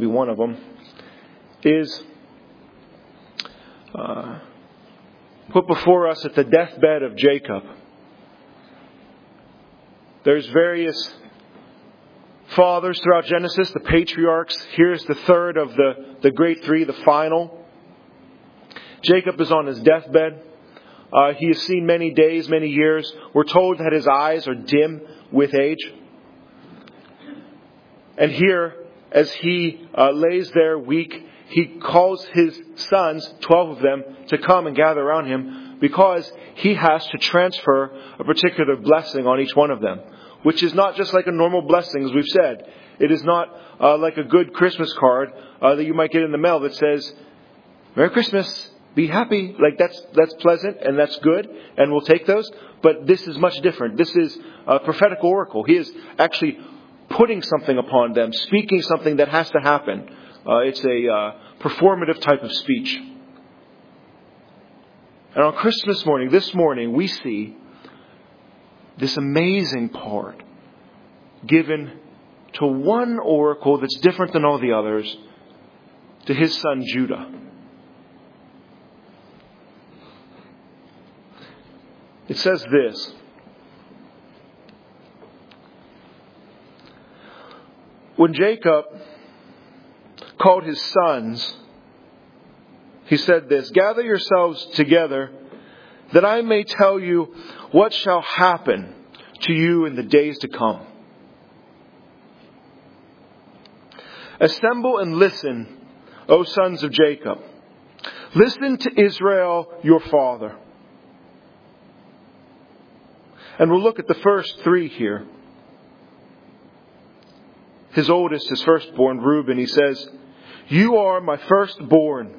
be one of them, is put before us at the deathbed of Jacob. There's various fathers throughout Genesis, the patriarchs. Here's the third of the great three, the final. Jacob is on his deathbed. He has seen many days, many years. We're told that his eyes are dim with age. And here, as he lays there weak, he calls his sons, 12 of them, to come and gather around him because he has to transfer a particular blessing on each one of them, which is not just like a normal blessing, as we've said. It is not like a good Christmas card that you might get in the mail that says, "Merry Christmas, be happy." Like that's pleasant and that's good, and we'll take those. But this is much different. This is a prophetic oracle. He is actually putting something upon them, speaking something that has to happen. It's a performative type of speech. And on Christmas morning, this morning, we see this amazing part given to one oracle that's different than all the others, to his son Judah. It says this: when Jacob called his sons, he said this: "Gather yourselves together, that I may tell you what shall happen to you in the days to come. Assemble and listen, O sons of Jacob. Listen to Israel, your father." And we'll look at the first three here. His oldest, his firstborn, Reuben, he says, "You are my firstborn.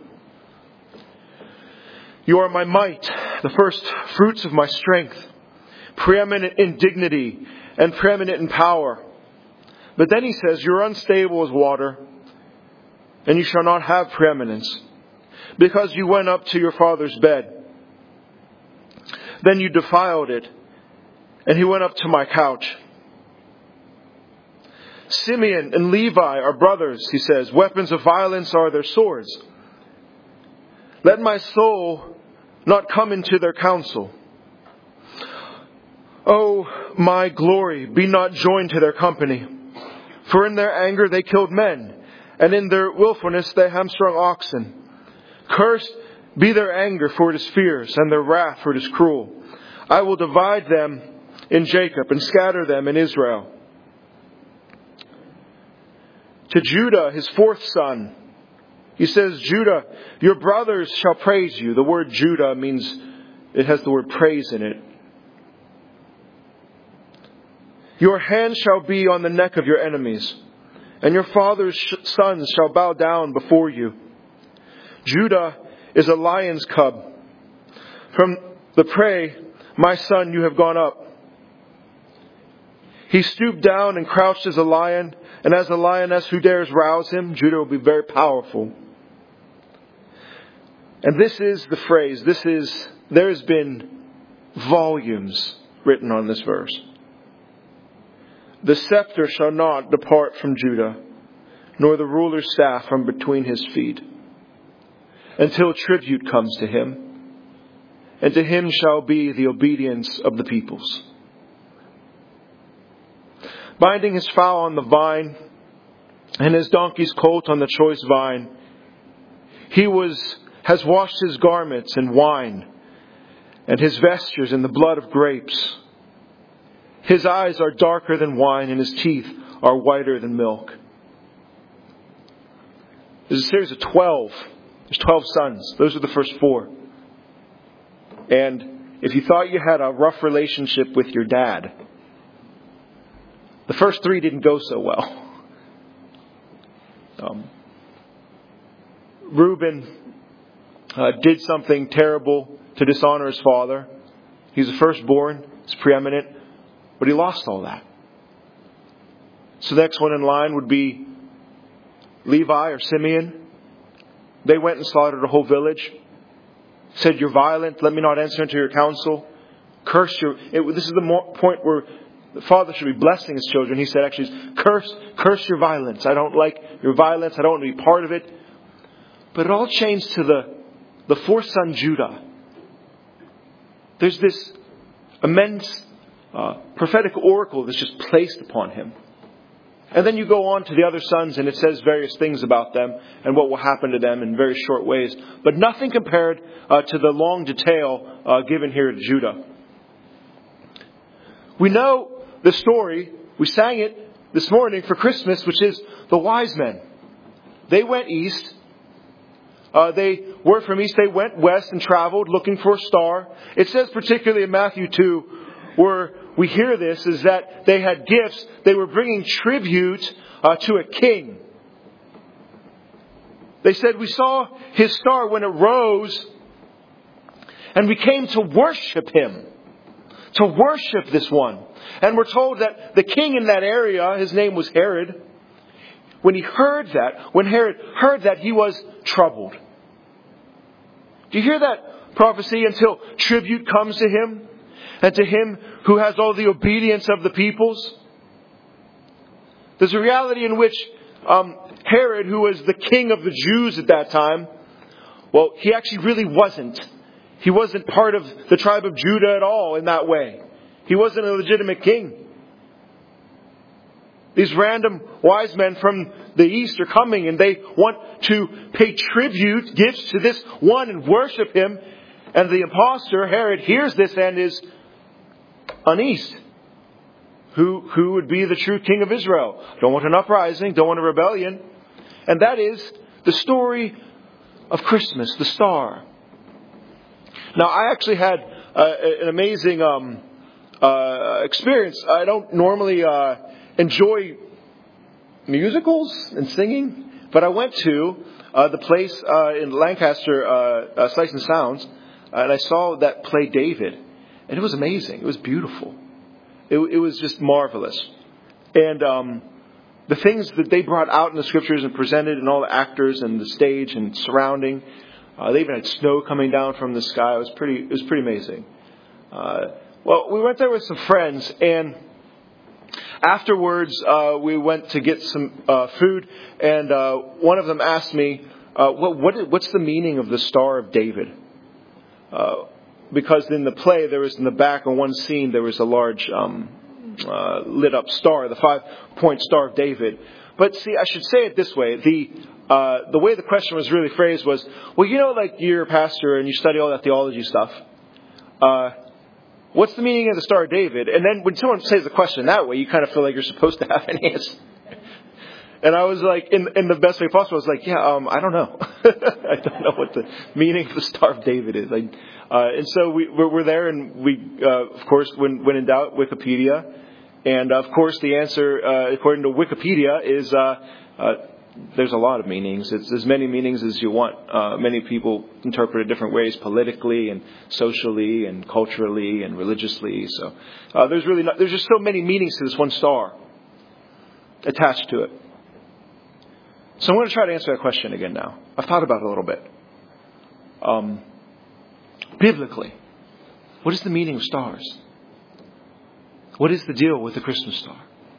You are my might, the first fruits of my strength, preeminent in dignity and preeminent in power." But then he says, "You're unstable as water, and you shall not have preeminence, because you went up to your father's bed. Then you defiled it, and he went up to my couch. Simeon and Levi are brothers," he says. "Weapons of violence are their swords. Let my soul not come into their counsel. O my glory, be not joined to their company. For in their anger they killed men, and in their willfulness they hamstrung oxen. Cursed be their anger, for it is fierce, and their wrath, for it is cruel. I will divide them in Jacob and scatter them in Israel." To Judah, his fourth son, he says, "Judah, your brothers shall praise you." The word Judah means, it has the word praise in it. "Your hand shall be on the neck of your enemies, and your father's sons shall bow down before you. Judah is a lion's cub. From the prey, my son, you have gone up. He stooped down and crouched as a lion, and as a lioness, who dares rouse him?" Judah will be very powerful. And this is the phrase. There has been volumes written on this verse. "The scepter shall not depart from Judah, nor the ruler's staff from between his feet, until tribute comes to him, and to him shall be the obedience of the peoples. Binding his fowl on the vine, and his donkey's colt on the choice vine, he has washed his garments in wine, and his vestures in the blood of grapes. His eyes are darker than wine, and his teeth are whiter than milk." There's a series of 12. There's 12 sons. Those are the first 4. And if you thought you had a rough relationship with your dad, the first 3 didn't go so well. Reuben did something terrible to dishonor his father. He's the firstborn. He's preeminent. But he lost all that. So the next one in line would be Levi or Simeon. They went and slaughtered a whole village. Said, "You're violent. Let me not enter into your counsel. Curse you." This is the point where the father should be blessing his children. He said, actually, curse your violence. I don't like your violence. I don't want to be part of it. But it all changed to the fourth son, Judah. There's this immense prophetic oracle that's just placed upon him. And then you go on to the other sons, and it says various things about them and what will happen to them in very short ways. But nothing compared to the long detail given here to Judah. We know the story. We sang it this morning for Christmas, which is the wise men. They went east. They were from east. They went west and traveled looking for a star. It says particularly in Matthew 2, where we hear this, is that they had gifts. They were bringing tribute to a king. They said, we saw his star when it rose, and we came to worship him. To worship this one. And we're told that the king in that area, his name was Herod. When Herod heard that, he was troubled. Do you hear that prophecy? Until tribute comes to him, and to him who has all the obedience of the peoples. There's a reality in which Herod, who was the king of the Jews at that time, well, he actually really wasn't. He wasn't part of the tribe of Judah at all in that way. He wasn't a legitimate king. These random wise men from the east are coming, and they want to pay tribute, gifts to this one and worship him. And the impostor, Herod, hears this and is uneased. Who would be the true king of Israel? Don't want an uprising, don't want a rebellion. And that is the story of Christmas, the star. Now, I actually had an amazing experience. I don't normally enjoy musicals and singing, but I went to the place in Lancaster, Sights and Sounds, and I saw that play David, and it was amazing. It was beautiful. It was just marvelous. And the things that they brought out in the scriptures and presented, and all the actors and the stage and surrounding. They even had snow coming down from the sky. It was pretty amazing. Well, we went there with some friends, and afterwards we went to get some food, and one of them asked me, "What's the meaning of the Star of David?" Because in the play, there was in the back on one scene there was a large lit up star, the 5-point Star of David. But see, I should say it this way: the way the question was really phrased was, well, like you're a pastor and you study all that theology stuff. What's the meaning of the Star of David? And then when someone says the question that way, you kind of feel like you're supposed to have an answer. And I was like, in the best way possible, I was like, I don't know. I don't know what the meaning of the Star of David is. And so we're there, and we, of course, when in doubt, Wikipedia. And of course, the answer, according to Wikipedia, is there's a lot of meanings. It's as many meanings as you want. Many people interpret it different ways, politically and socially and culturally and religiously. So there's just so many meanings to this one star attached to it. So I'm going to try to answer that question again now. I've thought about it a little bit. Biblically, what is the meaning of stars? What is the deal with the Christmas star?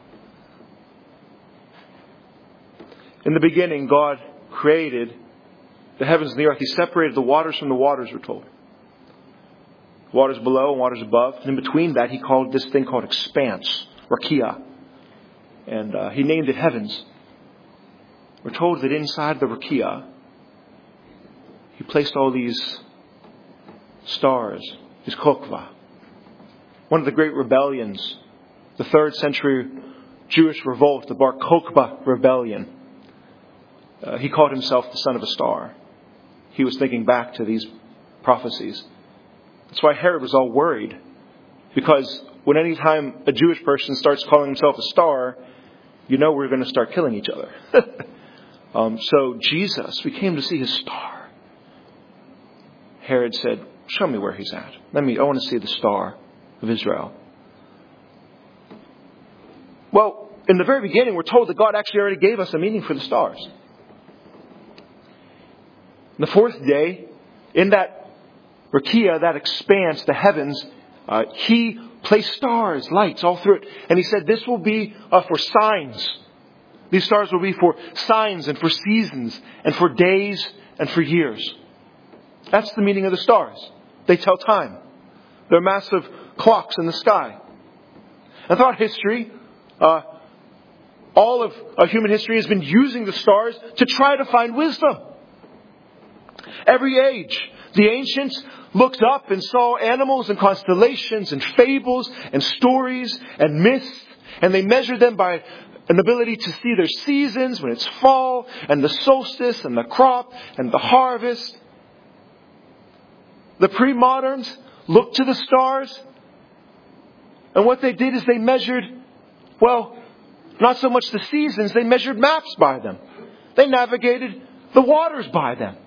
In the beginning, God created the heavens and the earth. He separated the waters from the waters, we're told. Waters below and waters above. And in between that, He called this thing called expanse, rakia. And He named it heavens. We're told that inside the rakia, He placed all these stars, these kokva. One of the great rebellions, the 3rd century Jewish revolt, the Bar Kokhba rebellion. He called himself the son of a star. He was thinking back to these prophecies. That's why Herod was all worried. Because when any time a Jewish person starts calling himself a star, we're going to start killing each other. So Jesus, we came to see His star. Herod said, show me where He's at. I want to see the star of Israel. Well, in the very beginning, we're told that God actually already gave us a meaning for the stars. The 4th day, in that rakia, that expanse, the heavens, He placed stars, lights all through it. And He said this will be for signs. These stars will be for signs and for seasons and for days and for years. That's the meaning of the stars. They tell time. They're massive clocks in the sky. And throughout history, all of human history has been using the stars to try to find wisdom. Every age, the ancients looked up and saw animals and constellations and fables and stories and myths, and they measured them by an ability to see their seasons, when it's fall, and the solstice, and the crop, and the harvest. The pre-moderns looked to the stars, and what they did is they measured, well, not so much the seasons, they measured maps by them. They navigated the waters by them.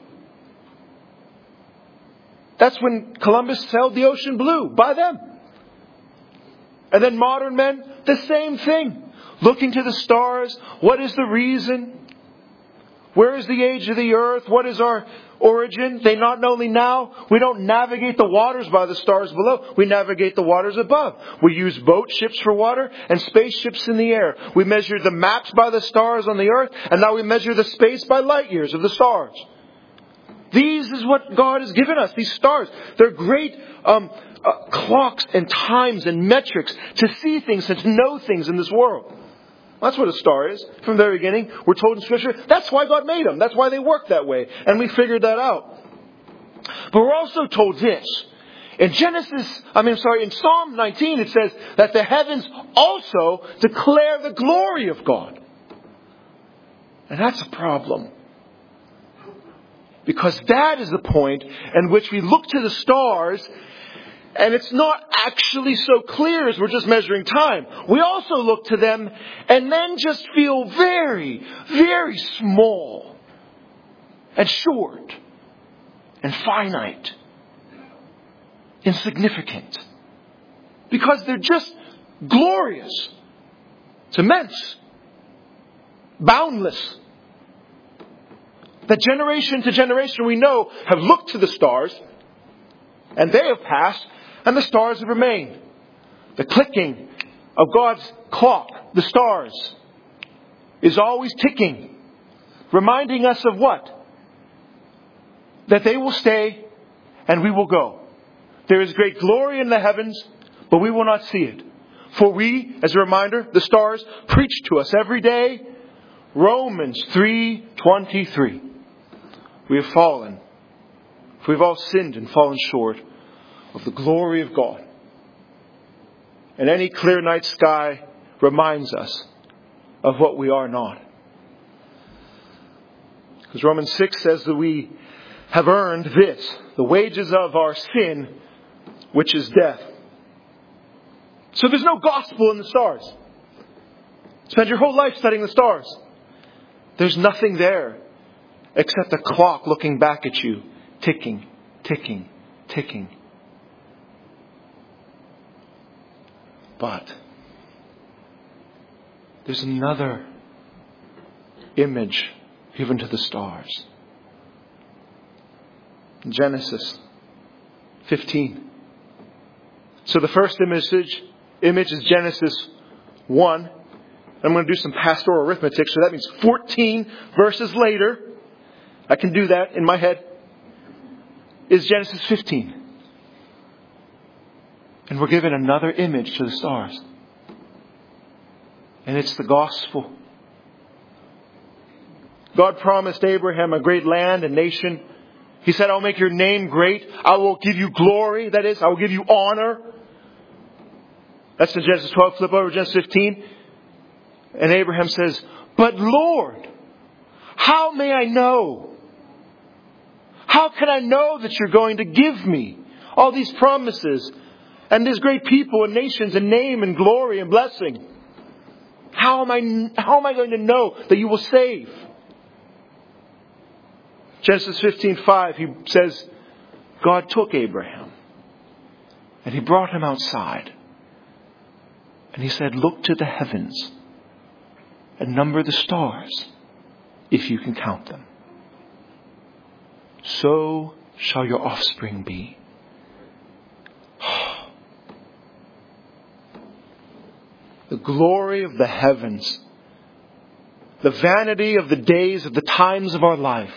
That's when Columbus sailed the ocean blue, by them. And then modern men, the same thing. Looking to the stars, what is the reason? Where is the age of the earth? What is our origin? They not only now, we don't navigate the waters by the stars below. We navigate the waters above. We use boat ships for water and spaceships in the air. We measure the maps by the stars on the earth, and now we measure the space by light years of the stars. These is what God has given us, these stars. They're great clocks and times and metrics to see things and to know things in this world. That's what a star is. From the very beginning, we're told in Scripture, that's why God made them. That's why they work that way. And we figured that out. But we're also told this. In Psalm 19, it says that the heavens also declare the glory of God. And that's a problem. Because that is the point in which we look to the stars, and it's not actually so clear as we're just measuring time. We also look to them and then just feel very, very small and short and finite, insignificant. Because they're just glorious. It's immense. Boundless. That generation to generation we know have looked to the stars, and they have passed, and the stars have remained. The clicking of God's clock, the stars, is always ticking, reminding us of what? That they will stay and we will go. There is great glory in the heavens, but we will not see it. For we, as a reminder, the stars preach to us every day. Romans 3:23. We have fallen. For we've all sinned and fallen short of the glory of God. And any clear night sky reminds us of what we are not. Because Romans 6 says that we have earned this, the wages of our sin, which is death. So there's no gospel in the stars. Spend your whole life studying the stars. There's nothing there except a clock looking back at you, ticking, ticking, ticking. But there's another image given to the stars. Genesis 15. So the first image is Genesis 1. I'm going to do some pastoral arithmetic, so that means 14 verses later, I can do that in my head, is Genesis 15. And we're given another image to the stars. And it's the gospel. God promised Abraham a great land and nation. He said, I'll make your name great. I will give you glory. That is, I will give you honor. That's in Genesis 12. Flip over to Genesis 15. And Abraham says, but Lord, how may I know? How can I know that you're going to give me all these promises and these great people and nations and name and glory and blessing? How am I going to know that you will save? Genesis 15:5, he says, God took Abraham and he brought him outside. And he said, look to the heavens and number the stars if you can count them. So shall your offspring be. glory of the heavens, the vanity of the days, of the times of our life.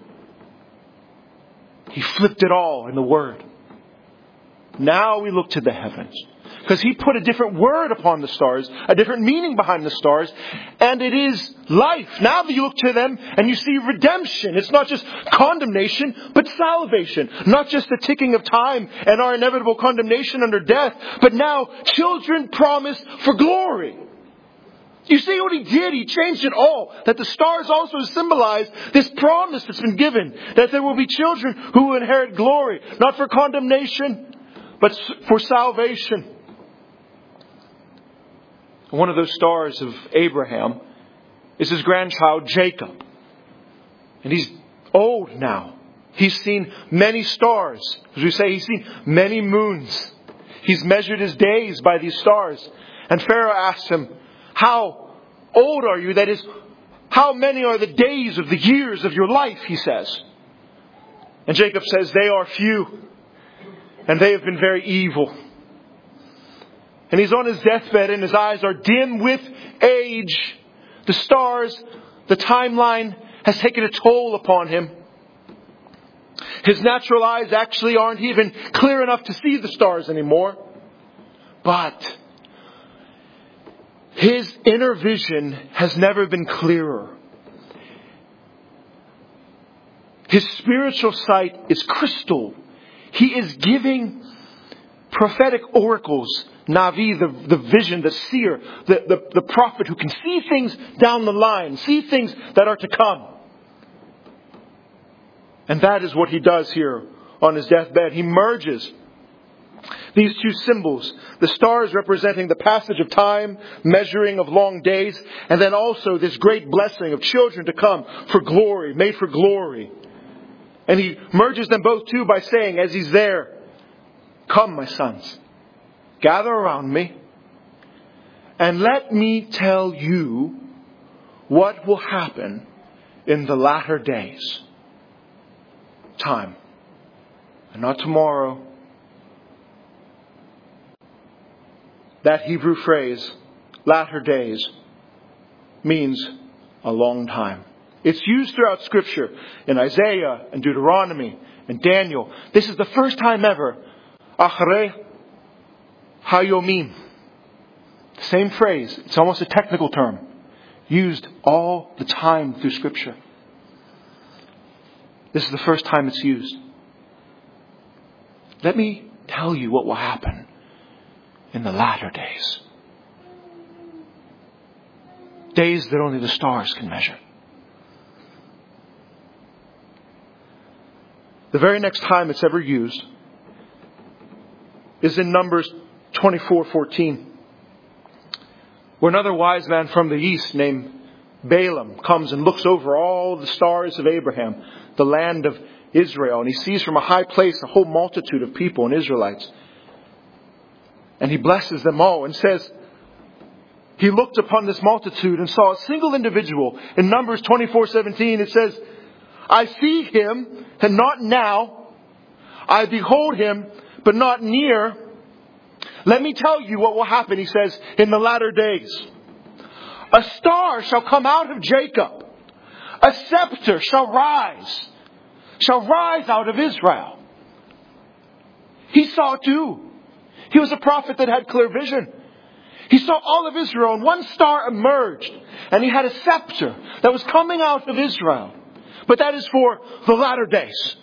He flipped it all in the Word. Now we look to the heavens. Because He put a different word upon the stars, a different meaning behind the stars, and it is life. Now that you look to them and you see redemption, it's not just condemnation, but salvation. Not just the ticking of time and our inevitable condemnation under death, but now children promised for glory. You see what He did? He changed it all. That the stars also symbolize this promise that's been given. That there will be children who will inherit glory. Not for condemnation, but for salvation. One of those stars of Abraham is his grandchild Jacob. And he's old now. He's seen many stars. As we say, he's seen many moons. He's measured his days by these stars. And Pharaoh asked him, how old are you? That is, how many are the days of the years of your life, he says. And Jacob says, they are few. And they have been very evil. And he's on his deathbed and his eyes are dim with age. The stars, the timeline has taken a toll upon him. His natural eyes actually aren't even clear enough to see the stars anymore. But his inner vision has never been clearer. His spiritual sight is crystal. He is giving prophetic oracles. Navi, the vision, the seer, the prophet who can see things down the line, see things that are to come. And that is what he does here on his deathbed. He merges these two symbols, the stars representing the passage of time, measuring of long days, and then also this great blessing of children to come for glory, made for glory. And he merges them both too by saying, as he's there, come, my sons, gather around me, and let me tell you what will happen in the latter days. Time. And not tomorrow. That Hebrew phrase, latter days, means a long time. It's used throughout Scripture, in Isaiah and Deuteronomy and Daniel. This is the first time ever, Acharei Hayomim. Same phrase. It's almost a technical term. Used all the time through Scripture. This is the first time it's used. Let me tell you what will happen in the latter days. Days that only the stars can measure. The very next time it's ever used is in Numbers 24:14, where another wise man from the east named Balaam comes and looks over all the stars of Abraham, the land of Israel, and he sees from a high place a whole multitude of people and Israelites. And he blesses them all and says, he looked upon this multitude and saw a single individual. In Numbers 24:17 it says, I see him and not now. I behold him but not near. Let me tell you what will happen, he says, in the latter days. A star shall come out of Jacob. A scepter shall rise out of Israel. He saw it too. He was a prophet that had clear vision. He saw all of Israel and one star emerged. And he had a scepter that was coming out of Israel. But that is for the latter days.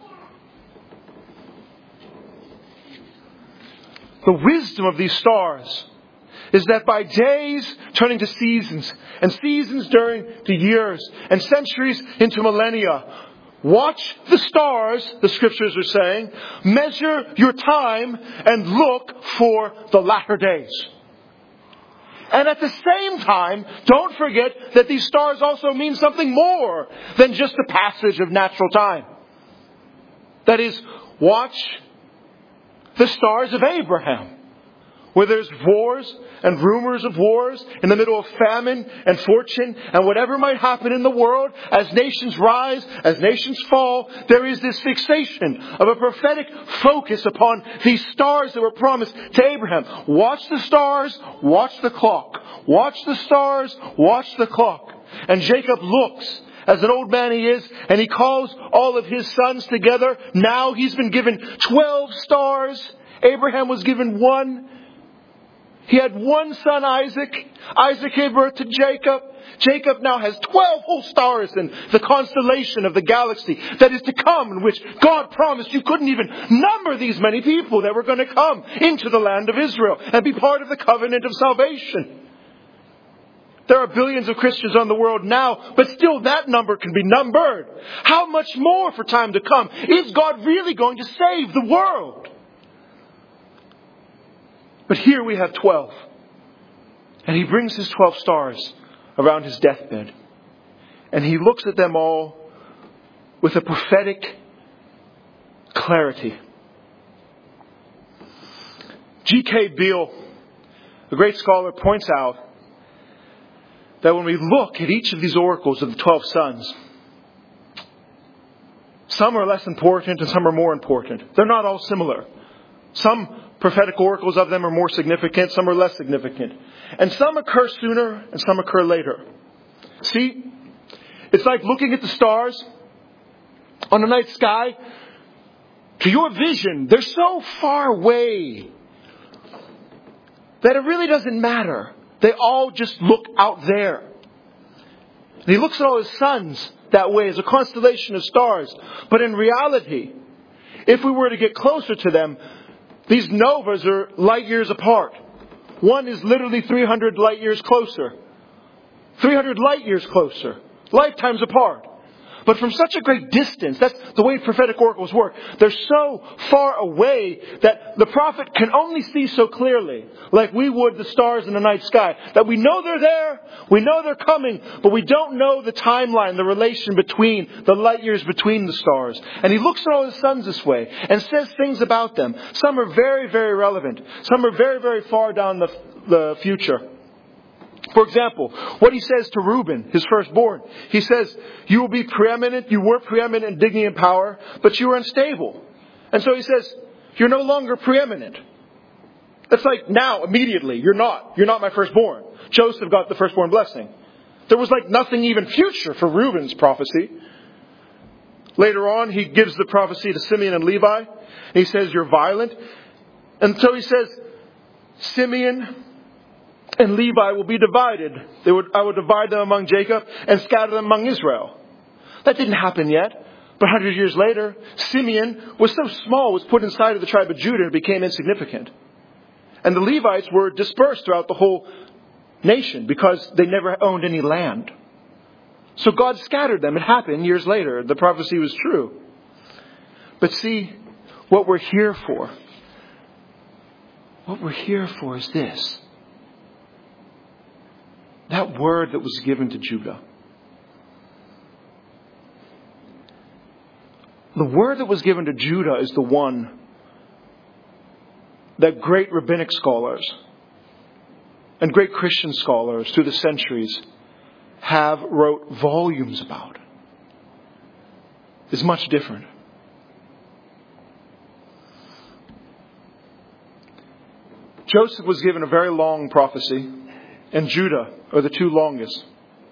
The wisdom of these stars is that by days turning to seasons, and seasons turning to years, and centuries into millennia, watch the stars, the Scriptures are saying, measure your time and look for the latter days. And at the same time, don't forget that these stars also mean something more than just the passage of natural time. That is, watch the stars of Abraham. where there's wars and rumors of wars, in the middle of famine and fortune and whatever might happen in the world, as nations rise, as nations fall, there is this fixation of a prophetic focus upon these stars that were promised to Abraham. Watch the stars, watch the clock. Watch the stars, watch the clock. And Jacob looks, as an old man he is, and he calls all of his sons together. Now he's been given 12 stars. Abraham was given one. He had one son, Isaac. Isaac gave birth to Jacob. Jacob now has 12 whole stars in the constellation of the galaxy that is to come, in which God promised you couldn't even number these many people that were going to come into the land of Israel and be part of the covenant of salvation. There are billions of Christians on the world now, but still that number can be numbered. How much more for time to come? Is God really going to save the world? But here we have 12. And he brings his 12 stars around his deathbed. And he looks at them all with a prophetic clarity. G.K. Beale, a great scholar, points out that when we look at each of these oracles of the 12 sons, some are less important and some are more important. They're not all similar. Some prophetic oracles of them are more significant, some are less significant. And some occur sooner and some occur later. See, it's like looking at the stars on the night sky. To your vision, they're so far away that it really doesn't matter. They all just look out there. And he looks at all his sons that way as a constellation of stars. But in reality, if we were to get closer to them, these novas are light years apart. One is literally 300 light years closer. 300 light years closer. Lifetimes apart. But from such a great distance, that's the way prophetic oracles work. They're so far away that the prophet can only see so clearly, like we would the stars in the night sky, that we know they're there, we know they're coming, but we don't know the timeline, the relation between, the light years between the stars. And he looks at all his sons this way and says things about them. Some are very, very relevant. Some are very, very far down the future. For example, what he says to Reuben, his firstborn. He says, you will be preeminent, you were preeminent in dignity and power, but you were unstable. And so he says, you're no longer preeminent. That's like now, immediately, you're not my firstborn. Joseph got the firstborn blessing. There was like nothing even future for Reuben's prophecy. Later on, he gives the prophecy to Simeon and Levi. And he says, you're violent. And so he says, Simeon and Levi will be divided. I will divide them among Jacob and scatter them among Israel. That didn't happen yet. But 100 years later, Simeon was so small, was put inside of the tribe of Judah and became insignificant. And the Levites were dispersed throughout the whole nation because they never owned any land. So God scattered them. It happened years later. The prophecy was true. But see, what we're here for is this. That word that was given to Judah. The word that was given to Judah is the one that great rabbinic scholars and great Christian scholars through the centuries have wrote volumes about. It's much different. Joseph was given a very long prophecy, and Judah are the two longest.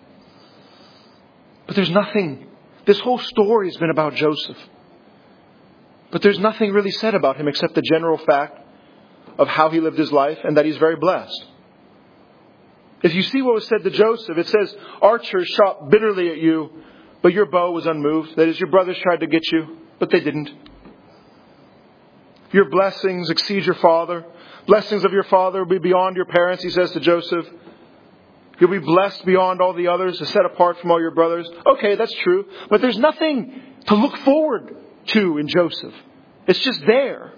But there's nothing, this whole story has been about Joseph. But there's nothing really said about him except the general fact of how he lived his life and that he's very blessed. If you see what was said to Joseph, it says, archers shot bitterly at you, but your bow was unmoved. That is, your brothers tried to get you, but they didn't. Your blessings exceed your father. Blessings of your father will be beyond your parents, he says to Joseph. You'll be blessed beyond all the others, set apart from all your brothers. Okay, that's true. But there's nothing to look forward to in Joseph. It's just there.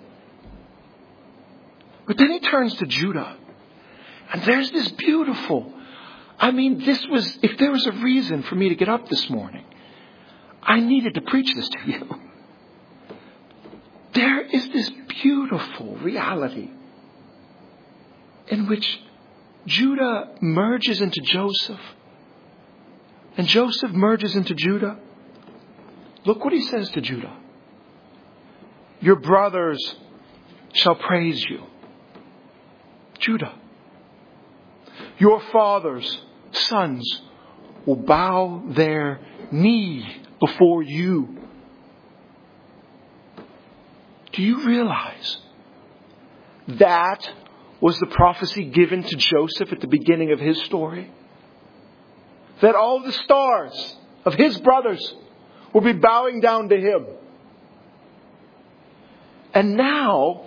But then he turns to Judah. And there's this beautiful... if there was a reason for me to get up this morning, I needed to preach this to you. There is this beautiful reality in which Judah merges into Joseph. And Joseph merges into Judah. Look what he says to Judah. Your brothers shall praise you. Judah. Your father's sons will bow their knee before you. Do you realize that was the prophecy given to Joseph at the beginning of his story? That all the stars of his brothers will be bowing down to him. And now,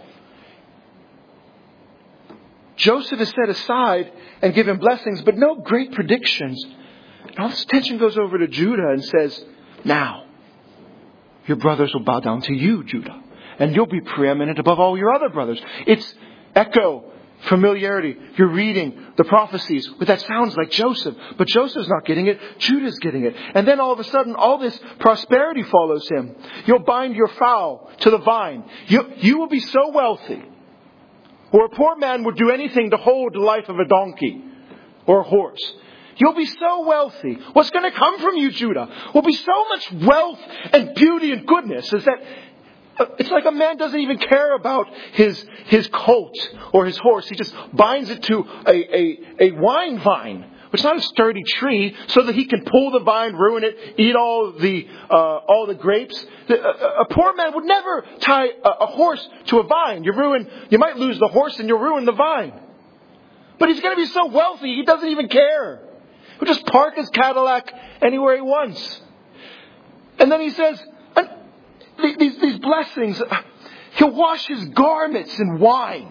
Joseph is set aside and given blessings, but no great predictions. And all this attention goes over to Judah and says, now, your brothers will bow down to you, Judah. And you'll be preeminent above all your other brothers. It's echo, familiarity. You're reading the prophecies. But that sounds like Joseph. But Joseph's not getting it. Judah's getting it. And then all of a sudden, all this prosperity follows him. You'll bind your fowl to the vine. You will be so wealthy. Or a poor man would do anything to hold the life of a donkey or a horse. You'll be so wealthy. What's going to come from you, Judah, will be so much wealth and beauty and goodness, is that it's like a man doesn't even care about his colt or his horse. He just binds it to a wine vine, which is not a sturdy tree, so that he can pull the vine, ruin it, eat all the grapes. A poor man would never tie a horse to a vine. You might lose the horse and you'll ruin the vine. But he's going to be so wealthy, he doesn't even care. He'll just park his Cadillac anywhere he wants. And then he says, these blessings, he'll wash his garments in wine,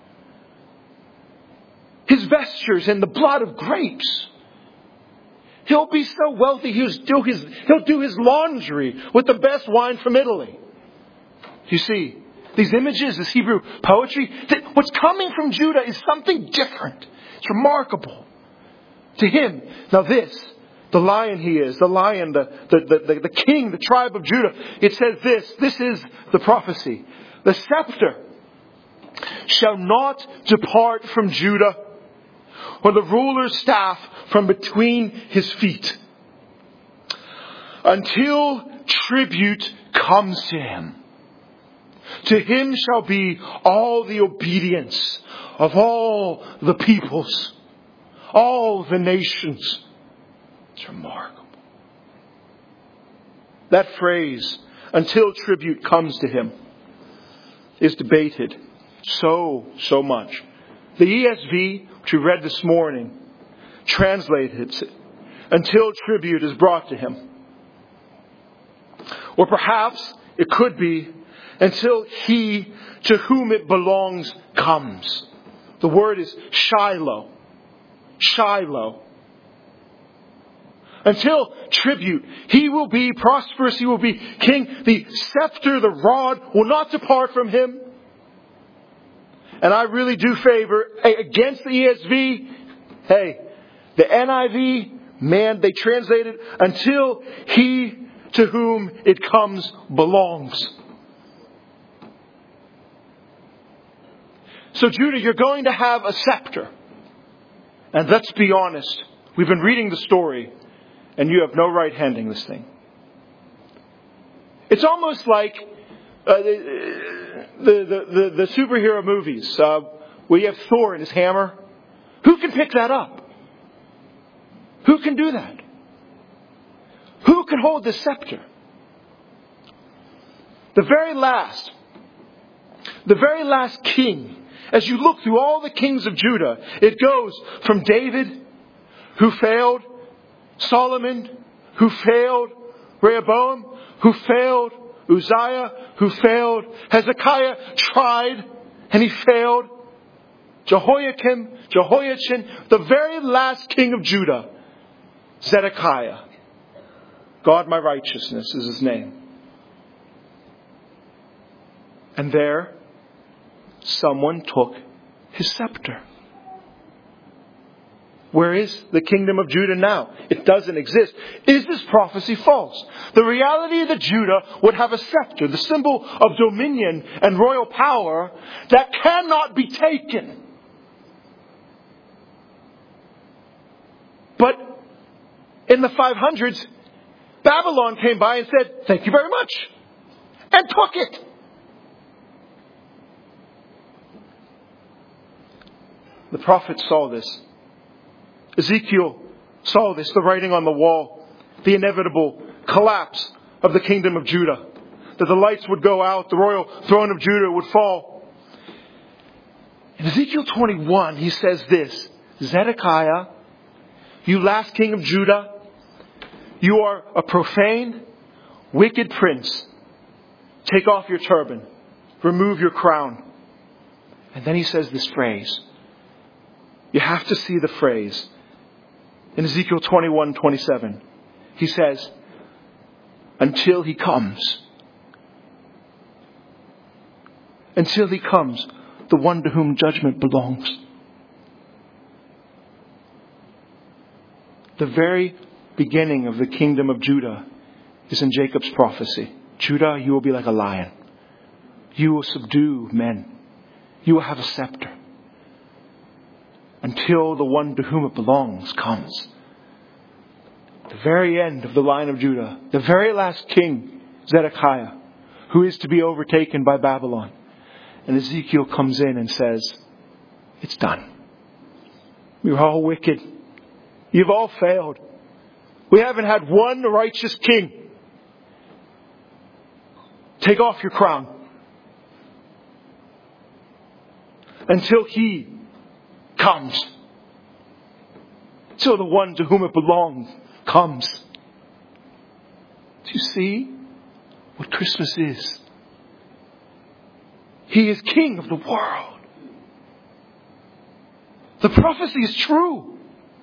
his vestures in the blood of grapes. He'll be so wealthy, he'll do his laundry with the best wine from Italy. You see, these images, this Hebrew poetry, what's coming from Judah is something different. It's remarkable. To him, now this, the lion he is, the lion, the king, the tribe of Judah. It says this is the prophecy. The scepter shall not depart from Judah, or the ruler's staff from between his feet, until tribute comes to him. To him shall be all the obedience of all the peoples, all the nations. It's remarkable. That phrase, until tribute comes to him, is debated so much. The ESV, which we read this morning, translated it, until tribute is brought to him. Or perhaps it could be, until he to whom it belongs comes. The word is Shiloh. Shiloh. Until tribute, he will be prosperous, he will be king. The scepter, the rod will not depart from him. And I really do favor, against the ESV, the NIV, man, they translated, until he to whom it comes belongs. So Judah, you're going to have a scepter. And let's be honest, we've been reading the story, and you have no right handling this thing. It's almost like the superhero movies where you have Thor and his hammer. Who can pick that up? Who can do that? Who can hold the scepter? The very last king. As you look through all the kings of Judah, it goes from David, who failed, Solomon, who failed, Rehoboam, who failed, Uzziah, who failed, Hezekiah tried and he failed, Jehoiakim, Jehoiachin, the very last king of Judah, Zedekiah. God my righteousness is his name. And there, someone took his scepter. Where is the kingdom of Judah now? It doesn't exist. Is this prophecy false? The reality that Judah would have a scepter, the symbol of dominion and royal power, that cannot be taken. But in the 500s, Babylon came by and said, "Thank you very much," and took it. The prophets saw this. Ezekiel saw this, the writing on the wall, the inevitable collapse of the kingdom of Judah. That the lights would go out, the royal throne of Judah would fall. In Ezekiel 21, he says this, "Zedekiah, you last king of Judah, you are a profane, wicked prince. Take off your turban. Remove your crown." And then he says this phrase. You have to see the phrase. In Ezekiel 21:27, he says, "Until he comes." Until he comes, the one to whom judgment belongs. The very beginning of the kingdom of Judah is in Jacob's prophecy. Judah, you will be like a lion. You will subdue men. You will have a scepter. Until the one to whom it belongs comes. The very end of the line of Judah. The very last king, Zedekiah, who is to be overtaken by Babylon. And Ezekiel comes in and says, "It's done. You're all wicked. You've all failed. We haven't had one righteous king. Take off your crown. Until he comes. Till the one to whom it belongs comes." Do you see what Christmas is? He is King of the world. The prophecy is true.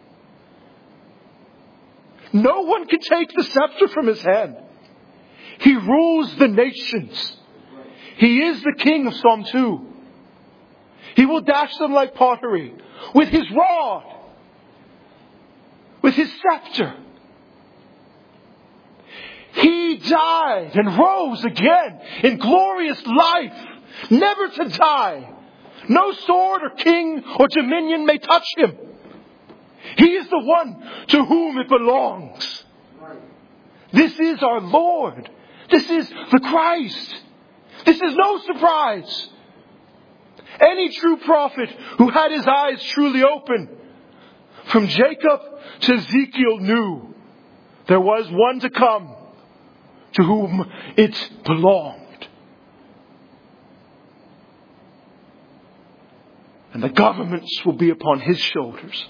No one can take the scepter from his hand. He rules the nations. He is the King of Psalm 2. He will dash them like pottery with his rod, with his scepter. He died and rose again in glorious life, never to die. No sword or king or dominion may touch him. He is the one to whom it belongs. This is our Lord. This is the Christ. This is no surprise. Any true prophet who had his eyes truly open, from Jacob to Ezekiel, knew there was one to come to whom it belonged. And the governments will be upon his shoulders.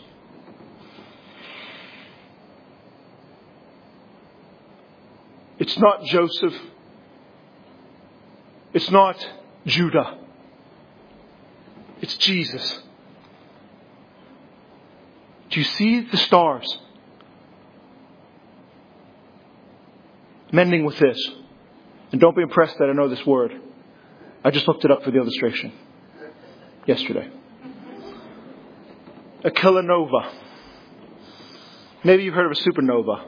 It's not Joseph. It's not Judah. It's Jesus. Do you see the stars? I'm ending with this. And don't be impressed that I know this word. I just looked it up for the illustration yesterday. A kilonova. Maybe you've heard of a supernova.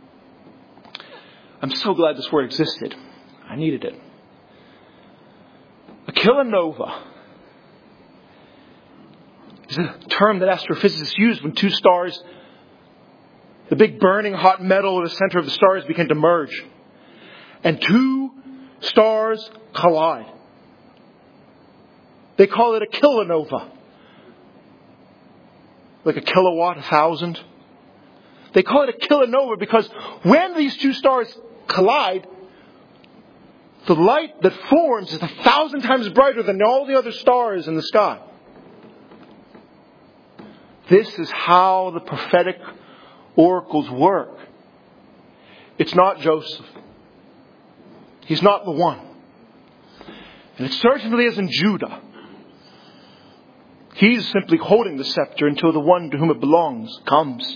I'm so glad this word existed. I needed it. A kilonova is a term that astrophysicists use when two stars, the big burning hot metal in the center of the stars, begin to merge. And two stars collide. They call it a kilonova. Like a kilowatt, 1,000. They call it a kilonova because when these two stars collide, the light that forms is 1,000 times brighter than all the other stars in the sky. This is how the prophetic oracles work. It's not Joseph. He's not the one. And it certainly isn't Judah. He's simply holding the scepter until the one to whom it belongs comes.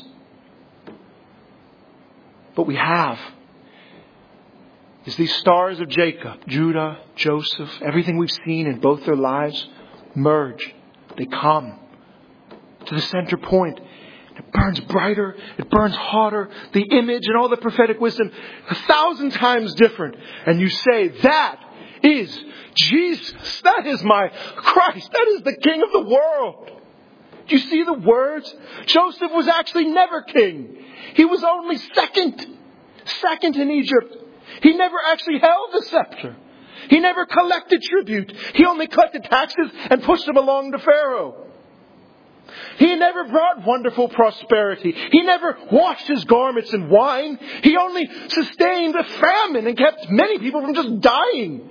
What we have is these stars of Jacob, Judah, Joseph, everything we've seen in both their lives merge. They come to the center point. It burns brighter. It burns hotter. The image and all the prophetic wisdom 1,000 times different. And you say, that is Jesus. That is my Christ. That is the King of the world. Do you see the words? Joseph was actually never king. He was only second in Egypt. He never actually held the scepter. He never collected tribute. He only collected taxes and pushed them along to Pharaoh. He never brought wonderful prosperity. He never washed his garments in wine. He only sustained a famine and kept many people from just dying.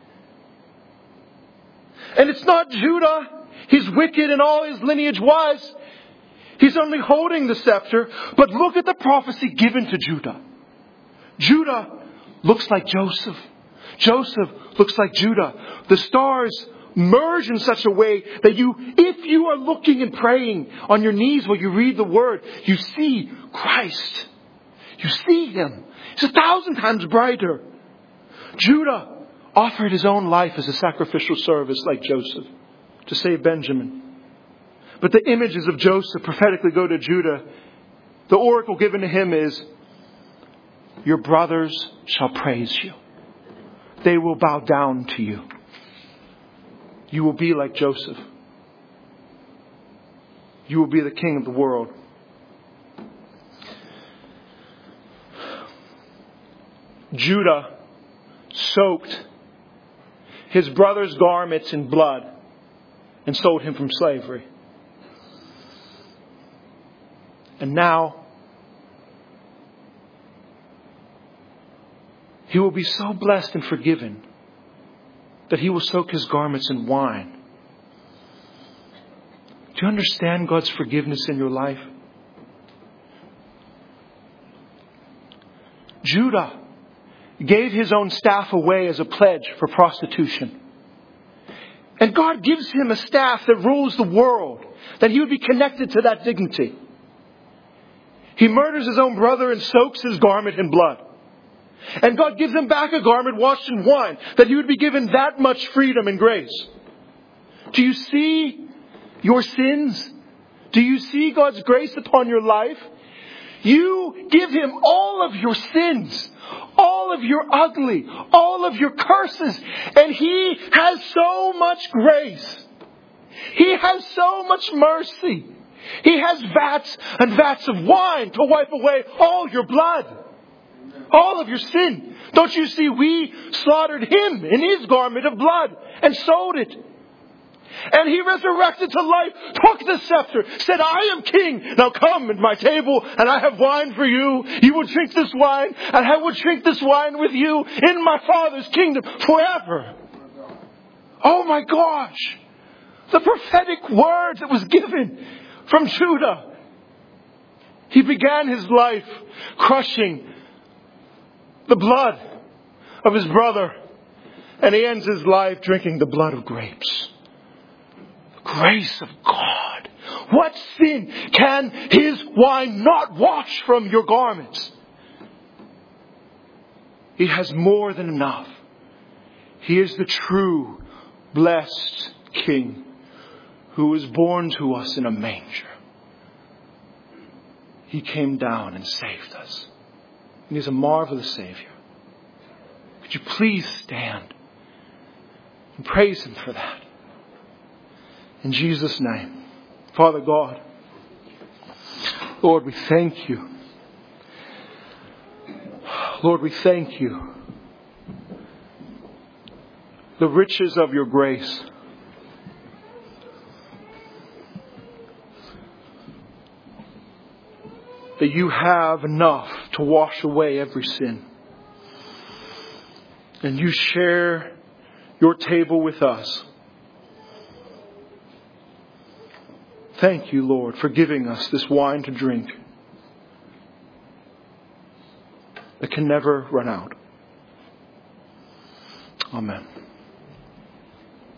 And it's not Judah. He's wicked and all his lineage was. He's only holding the scepter. But look at the prophecy given to Judah. Judah looks like Joseph. Joseph looks like Judah. The stars merge in such a way that if you are looking and praying on your knees while you read the word, you see Christ. You see Him. He's 1,000 times brighter. Judah offered his own life as a sacrificial service like Joseph to save Benjamin. But the images of Joseph prophetically go to Judah. The oracle given to him is, your brothers shall praise you. They will bow down to you. You will be like Joseph. You will be the king of the world. Judah soaked his brother's garments in blood and sold him from slavery. And now he will be so blessed and forgiven that he will soak his garments in wine. Do you understand God's forgiveness in your life? Judah gave his own staff away as a pledge for prostitution. And God gives him a staff that rules the world, that he would be connected to that dignity. He murders his own brother and soaks his garment in blood. And God gives him back a garment washed in wine, that he would be given that much freedom and grace. Do you see your sins? Do you see God's grace upon your life? You give Him all of your sins, all of your ugly, all of your curses, and He has so much grace. He has so much mercy. He has vats and vats of wine to wipe away all your blood. All of your sin. Don't you see, we slaughtered Him in His garment of blood and sold it. And He resurrected to life, took the scepter, said, I am king. Now come at my table and I have wine for you. You will drink this wine and I will drink this wine with you in my Father's kingdom forever. Oh my gosh. The prophetic words that was given from Judah. He began his life crushing the blood of his brother. And he ends his life drinking the blood of grapes. The grace of God. What sin can His wine not wash from your garments? He has more than enough. He is the true, blessed King who was born to us in a manger. He came down and saved us. And He's a marvelous Savior. Could you please stand and praise Him for that? In Jesus' name. Father God, Lord, we thank You. Lord, we thank You. The riches of Your grace. That You have enough to wash away every sin. And You share Your table with us. Thank You, Lord, for giving us this wine to drink that can never run out. Amen.